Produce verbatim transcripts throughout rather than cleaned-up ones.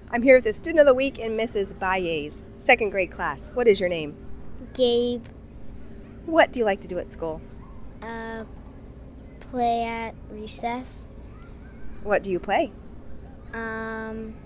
I'm here with the Student of the Week in Missus Baez, second grade class. What is your name? Gabe. What do you like to do at school? Uh, play at recess. What do you play? Um,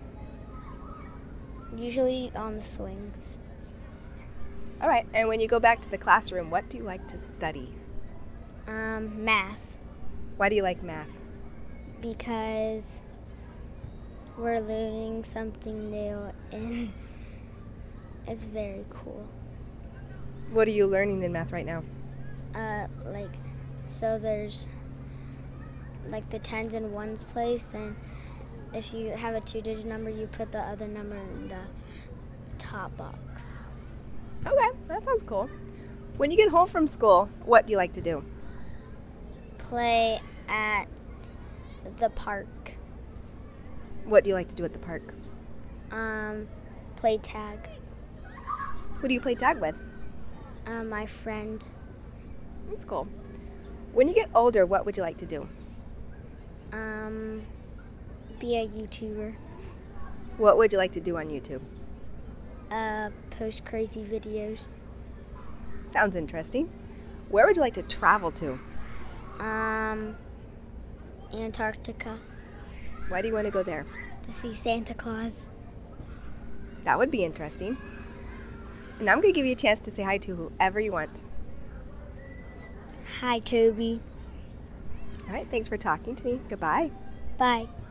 usually on the swings. All right, and when you go back to the classroom, what do you like to study? Um, math, Why do you like math? because we're learning something new and it's very cool. What are you learning in math right now? Uh, like, so there's like the tens and ones place, then if you have a two-digit number, you put the other number in the top box. Okay, that sounds cool. When you get home from school, what do you like to do? Play at the park. What do you like to do at the park? Um, play tag. Who do you play tag with? Uh, my friend. That's cool. When you get older, what would you like to do? Um, be a YouTuber. What would you like to do on YouTube? Uh, post crazy videos. Sounds interesting. Where would you like to travel to? Um, Antarctica Why do you want to go there? to see Santa Claus. That would be interesting. And I'm going to give you a chance to say hi to whoever you want. Hi, Toby. All right, thanks for talking to me. Goodbye. Bye.